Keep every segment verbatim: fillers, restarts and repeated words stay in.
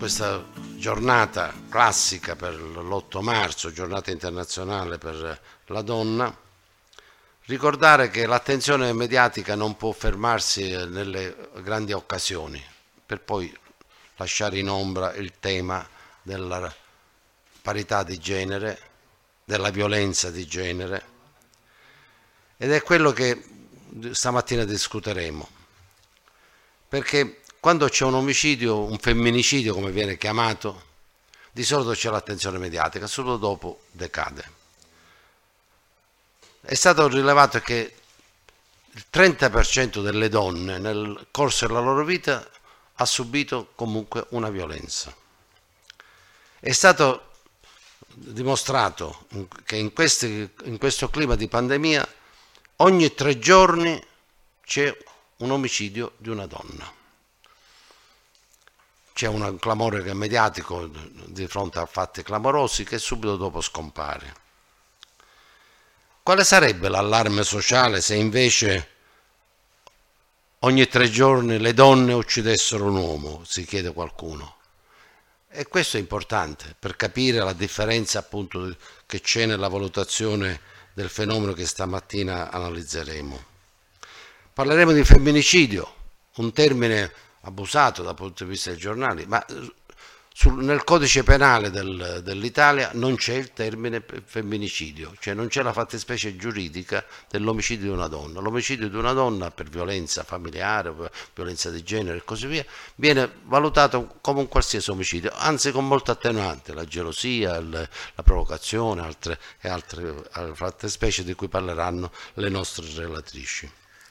questa giornata classica per l'otto marzo, giornata internazionale per la donna, ricordare che l'attenzione mediatica non può fermarsi nelle grandi occasioni, per poi lasciare in ombra il tema della parità di genere, della violenza di genere, ed è quello che stamattina discuteremo, perché quando c'è un omicidio, un femminicidio come viene chiamato, di solito c'è l'attenzione mediatica, solo dopo decade. È stato rilevato che il trenta per cento delle donne nel corso della loro vita ha subito comunque una violenza. È stato dimostrato che in, questi, in questo clima di pandemia ogni tre giorni c'è un omicidio di una donna. C'è un clamore mediatico di fronte a fatti clamorosi che subito dopo scompare. Quale sarebbe l'allarme sociale se invece ogni tre giorni le donne uccidessero un uomo, si chiede qualcuno. E questo è importante per capire la differenza appunto che c'è nella valutazione del fenomeno che stamattina analizzeremo. Parleremo di femminicidio, un termine abusato dal punto di vista dei giornali, ma sul, nel codice penale del, dell'Italia non c'è il termine femminicidio, cioè non c'è la fattispecie giuridica dell'omicidio di una donna. L'omicidio di una donna per violenza familiare, per violenza di genere e così via, viene valutato come un qualsiasi omicidio, anzi con molta attenuante, la gelosia, il, la provocazione altre, e altre, altre fattispecie di cui parleranno le nostre relatrici.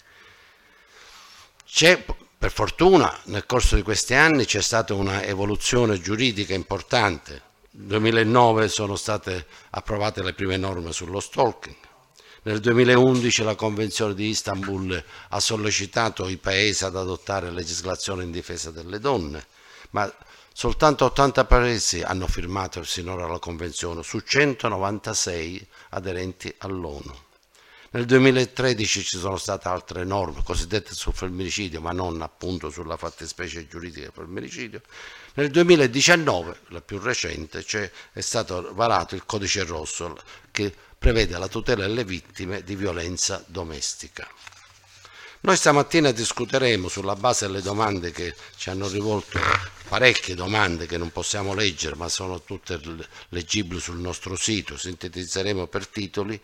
C'è Per fortuna nel corso di questi anni c'è stata una evoluzione giuridica importante. Nel duemilanove sono state approvate le prime norme sullo stalking. Nel duemilaundici la Convenzione di Istanbul ha sollecitato i paesi ad adottare legislazione in difesa delle donne, ma soltanto ottanta paesi hanno firmato sinora la Convenzione su centonovantasei aderenti all'ONU. Nel duemilatredici ci sono state altre norme cosiddette sul femminicidio, ma non appunto sulla fattispecie giuridica del femminicidio. Nel duemiladiciannove, la più recente, cioè, è stato varato il Codice Rosso che prevede la tutela delle vittime di violenza domestica. Noi stamattina discuteremo sulla base delle domande che ci hanno rivolto, parecchie domande che non possiamo leggere, ma sono tutte leggibili sul nostro sito, sintetizzeremo per titoli.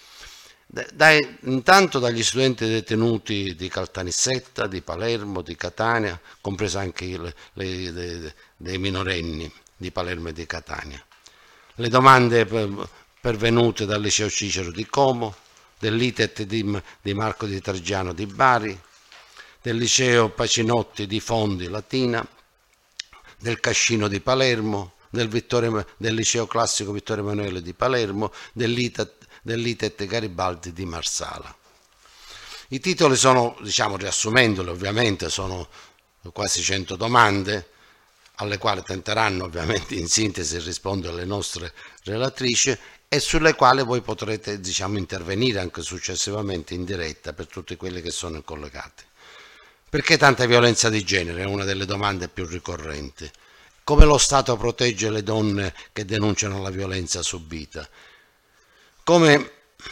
Dai, intanto dagli studenti detenuti di Caltanissetta, di Palermo, di Catania, compreso anche le, le, le, dei minorenni di Palermo e di Catania. Le domande pervenute dal liceo Cicero di Como, dell'I T E T di, di Marco di Trajano di Bari, del liceo Pacinotti di Fondi Latina, del Cascino di Palermo, del, Vittorio, del liceo classico Vittorio Emanuele di Palermo, dell'I T E T dell'I T E T Garibaldi di Marsala. I titoli sono, diciamo riassumendoli ovviamente, sono quasi cento domande alle quali tenteranno ovviamente in sintesi rispondere le nostre relatrici e sulle quali voi potrete diciamo intervenire anche successivamente in diretta per tutti quelli che sono collegati. Perché tanta violenza di genere è una delle domande più ricorrenti. Come lo Stato protegge le donne che denunciano la violenza subita? Come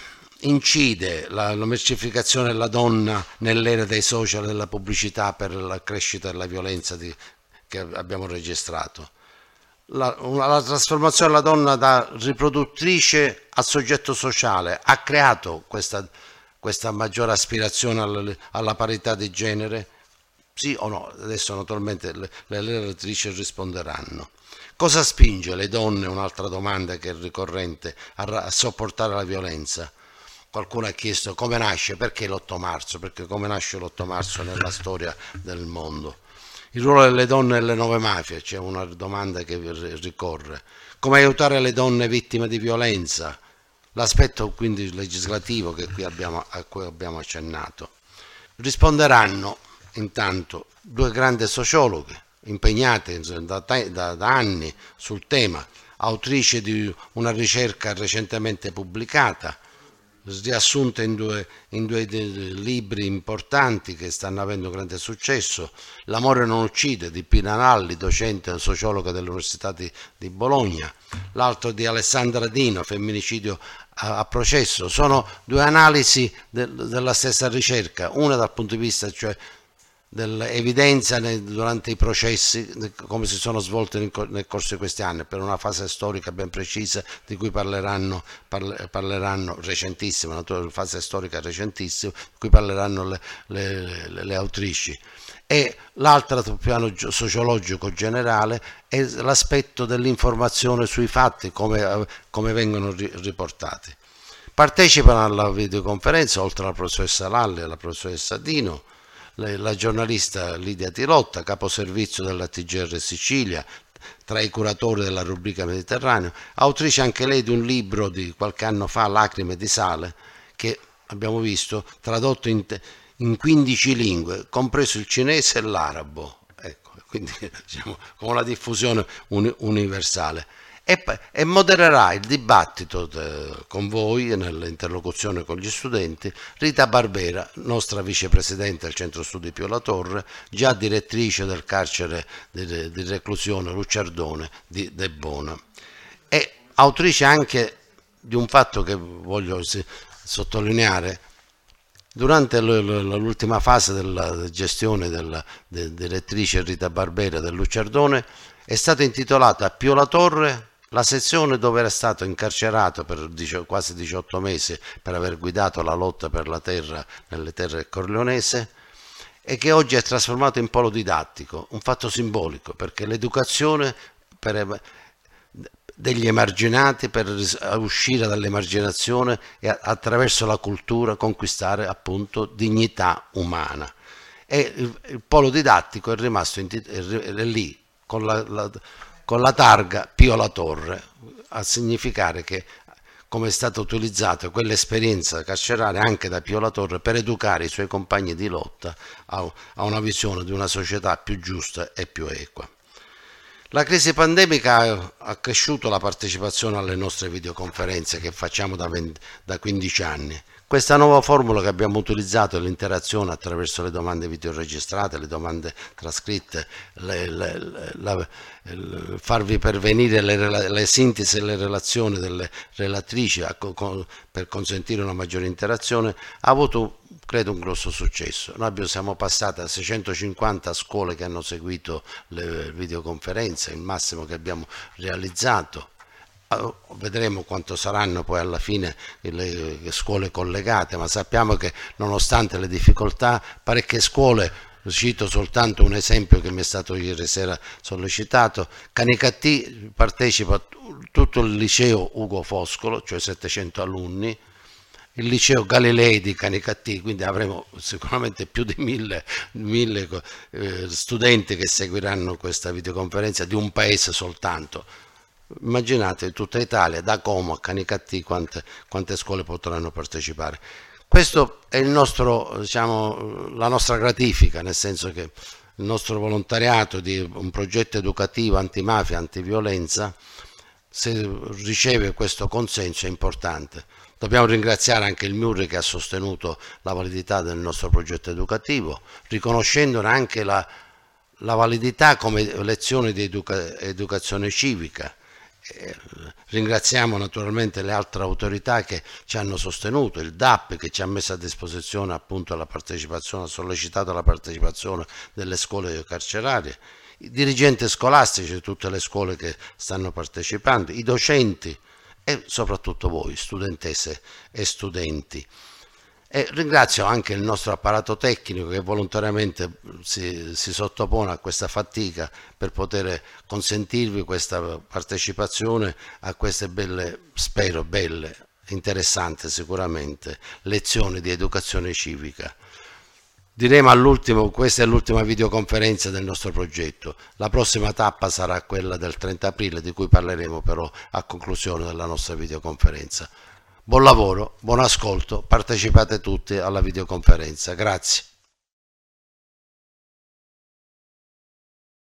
incide la, la mercificazione della donna nell'era dei social e della pubblicità per la crescita della violenza di, che abbiamo registrato? La, una, la trasformazione della donna da riproduttrice a soggetto sociale ha creato questa, questa maggiore aspirazione alla, alla parità di genere? Sì o no? Adesso naturalmente le, le relatrici risponderanno. Cosa spinge le donne, un'altra domanda che è ricorrente, a, a sopportare la violenza? Qualcuno ha chiesto come nasce, perché l'otto marzo, perché come nasce l'otto marzo nella storia del mondo. Il ruolo delle donne nelle nuove mafie, c'è una domanda che ricorre. Come aiutare le donne vittime di violenza? L'aspetto quindi legislativo che qui abbiamo, a cui abbiamo accennato. Risponderanno intanto due grandi sociologhe, impegnate da, da, da anni sul tema, autrice di una ricerca recentemente pubblicata, riassunte in due, in due libri importanti che stanno avendo grande successo: L'amore non uccide di Pina Nalli, docente e sociologa dell'Università di, di Bologna, l'altro di Alessandra Dino, Femminicidio a, a processo. Sono due analisi de, della stessa ricerca, una dal punto di vista cioè dell'evidenza durante i processi, come si sono svolti nel corso di questi anni, per una fase storica ben precisa di cui parleranno, parle, parleranno recentissima, una fase storica recentissima, di cui parleranno le, le, le, le autrici. E l'altra sul piano sociologico generale è l'aspetto dell'informazione sui fatti, come, come vengono riportati. Partecipano alla videoconferenza, oltre alla professoressa Lalli e alla professoressa Dino, la giornalista Lidia Tirotta, caposervizio della T G R Sicilia, tra i curatori della rubrica Mediterraneo, autrice anche lei di un libro di qualche anno fa, Lacrime di sale, che abbiamo visto tradotto in, in quindici lingue, compreso il cinese e l'arabo, ecco, quindi diciamo con una diffusione uni, universale. E, e modererà il dibattito de, con voi nell'interlocuzione con gli studenti Rita Barbera, nostra vicepresidente del Centro Studi Pio La Torre, già direttrice del carcere di, di reclusione Lucciardone di Debona, e autrice anche di un fatto che voglio sottolineare. Durante l'ultima fase della gestione della, della direttrice Rita Barbera del Lucciardone è stata intitolata a Pio La Torre la sezione dove era stato incarcerato per quasi diciotto mesi per aver guidato la lotta per la terra nelle terre corleonesi, e che oggi è trasformato in polo didattico, un fatto simbolico, perché l'educazione per degli emarginati, per uscire dall'emarginazione e attraverso la cultura conquistare appunto dignità umana. E il, il polo didattico è rimasto in, è, è lì con la, la con la targa Pio La Torre, a significare che come è stata utilizzata quell'esperienza carceraria anche da Pio La Torre per educare i suoi compagni di lotta a, a una visione di una società più giusta e più equa. La crisi pandemica ha accresciuto la partecipazione alle nostre videoconferenze che facciamo da, venti, da quindici anni. Questa nuova formula che abbiamo utilizzato è l'interazione attraverso le domande videoregistrate, le domande trascritte, le, le, le, la, il farvi pervenire le, le sintesi e le relazioni delle relatrici a, con, per consentire una maggiore interazione, ha avuto credo un grosso successo. Noi abbiamo, siamo passati a seicentocinquanta scuole che hanno seguito le videoconferenze, il massimo che abbiamo realizzato. Vedremo quanto saranno poi alla fine le scuole collegate, ma sappiamo che nonostante le difficoltà parecchie scuole, cito soltanto un esempio che mi è stato ieri sera sollecitato, Canicattì partecipa tutto il liceo Ugo Foscolo, cioè settecento alunni, il liceo Galilei di Canicattì, quindi avremo sicuramente più di mille, mille eh, studenti che seguiranno questa videoconferenza di un paese soltanto. Immaginate tutta Italia, da Como a Canicattì, quante, quante scuole potranno partecipare. Questo è il nostro, diciamo, la nostra gratifica, nel senso che il nostro volontariato di un progetto educativo antimafia, antiviolenza, se riceve questo consenso è importante. Dobbiamo ringraziare anche il MIUR che ha sostenuto la validità del nostro progetto educativo, riconoscendone anche la, la validità come lezione di educa, educazione civica. Eh, ringraziamo naturalmente le altre autorità che ci hanno sostenuto, il D A P che ci ha messo a disposizione appunto la partecipazione, ha sollecitato la partecipazione delle scuole carcerarie, i dirigenti scolastici di tutte le scuole che stanno partecipando, i docenti e soprattutto voi, studentesse e studenti. E ringrazio anche il nostro apparato tecnico che volontariamente si, si sottopone a questa fatica per poter consentirvi questa partecipazione a queste belle, spero belle, interessanti sicuramente, lezioni di educazione civica. Diremo all'ultimo, questa è l'ultima videoconferenza del nostro progetto, la prossima tappa sarà quella del trenta aprile, di cui parleremo però a conclusione della nostra videoconferenza. Buon lavoro, buon ascolto, partecipate tutti alla videoconferenza, grazie.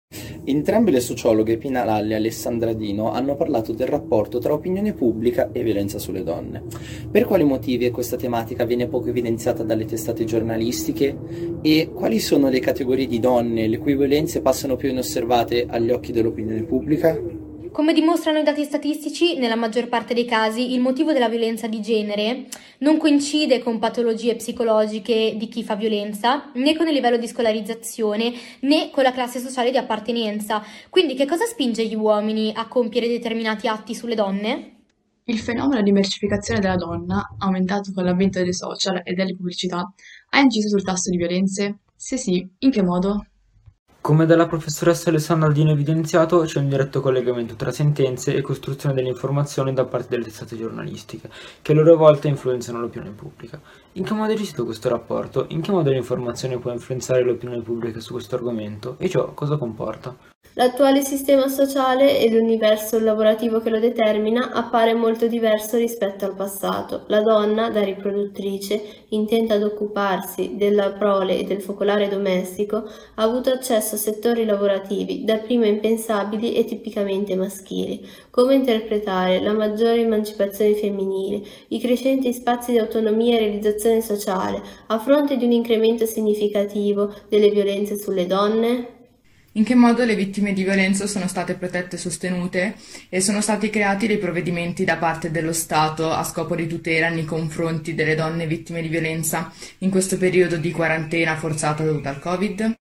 Entrambe le sociologhe Pina Lalli e Alessandra Dino hanno parlato del rapporto tra opinione pubblica e violenza sulle donne. Per quali motivi questa tematica viene poco evidenziata dalle testate giornalistiche e quali sono le categorie di donne le cui violenze passano più inosservate agli occhi dell'opinione pubblica? Come dimostrano i dati statistici, nella maggior parte dei casi il motivo della violenza di genere non coincide con patologie psicologiche di chi fa violenza, né con il livello di scolarizzazione, né con la classe sociale di appartenenza. Quindi che cosa spinge gli uomini a compiere determinati atti sulle donne? Il fenomeno di mercificazione della donna, aumentato con l'avvento dei social e delle pubblicità, ha inciso sul tasso di violenze? Se sì, in che modo? Come dalla professoressa Alessandra Dino evidenziato, c'è un diretto collegamento tra sentenze e costruzione dell'informazione da parte delle testate giornalistiche, che a loro volta influenzano l'opinione pubblica. In che modo è gestito questo rapporto? In che modo l'informazione può influenzare l'opinione pubblica su questo argomento? E ciò cosa comporta? L'attuale sistema sociale e l'universo lavorativo che lo determina appare molto diverso rispetto al passato. La donna, da riproduttrice, intenta ad occuparsi della prole e del focolare domestico, ha avuto accesso a settori lavorativi dapprima impensabili e tipicamente maschili. Come interpretare la maggiore emancipazione femminile, i crescenti spazi di autonomia e realizzazione sociale, a fronte di un incremento significativo delle violenze sulle donne? In che modo le vittime di violenza sono state protette e sostenute e sono stati creati dei provvedimenti da parte dello Stato a scopo di tutela nei confronti delle donne vittime di violenza in questo periodo di quarantena forzata dovuta al Covid?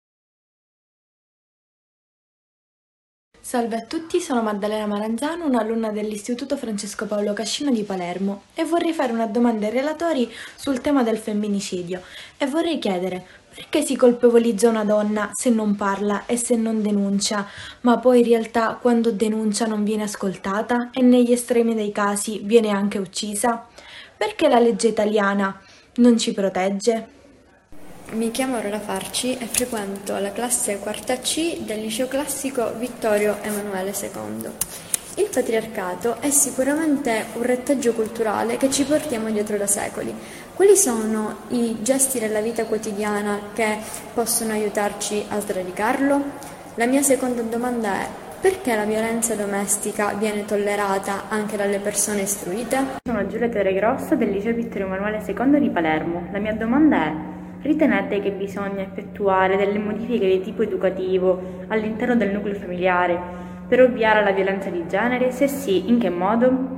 Salve a tutti, sono Maddalena Maranzano, un'alunna dell'Istituto Francesco Paolo Cascino di Palermo e vorrei fare una domanda ai relatori sul tema del femminicidio e vorrei chiedere perché si colpevolizza una donna se non parla e se non denuncia, ma poi in realtà quando denuncia non viene ascoltata e negli estremi dei casi viene anche uccisa? Perché la legge italiana non ci protegge? Mi chiamo Aurora Farci e frequento la classe quarta C del liceo classico Vittorio Emanuele secondo. Il patriarcato è sicuramente un retaggio culturale che ci portiamo dietro da secoli. Quali sono i gesti della vita quotidiana che possono aiutarci a sradicarlo? La mia seconda domanda è: perché la violenza domestica viene tollerata anche dalle persone istruite? Sono Giulietta Regrossa del liceo Vittorio Emanuele secondo di Palermo. La mia domanda è: ritenete che bisogna effettuare delle modifiche di tipo educativo all'interno del nucleo familiare per ovviare alla violenza di genere? Se sì, in che modo?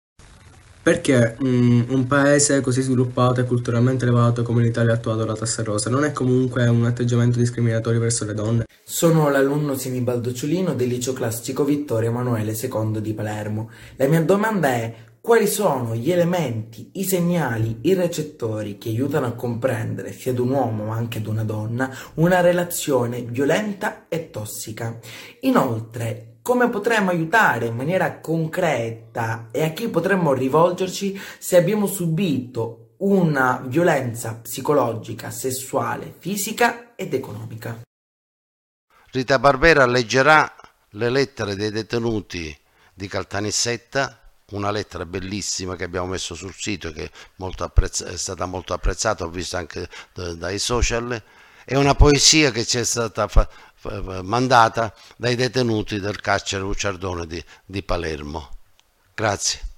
Perché um, un paese così sviluppato e culturalmente elevato come l'Italia ha attuato la tassa rosa non è comunque un atteggiamento discriminatorio verso le donne? Sono l'alunno Sinibaldo Ciulino del liceo classico Vittorio Emanuele secondo di Palermo. La mia domanda è: quali sono gli elementi, i segnali, i recettori che aiutano a comprendere, sia ad un uomo ma anche ad una donna, una relazione violenta e tossica? Inoltre, come potremmo aiutare in maniera concreta e a chi potremmo rivolgerci se abbiamo subito una violenza psicologica, sessuale, fisica ed economica? Rita Barbera leggerà le lettere dei detenuti di Caltanissetta, una lettera bellissima che abbiamo messo sul sito e che molto apprezz- è stata molto apprezzata, ho visto anche d- dai social. È una poesia che ci è stata fa- fa- mandata dai detenuti del carcere Luciardone di, di Palermo. Grazie.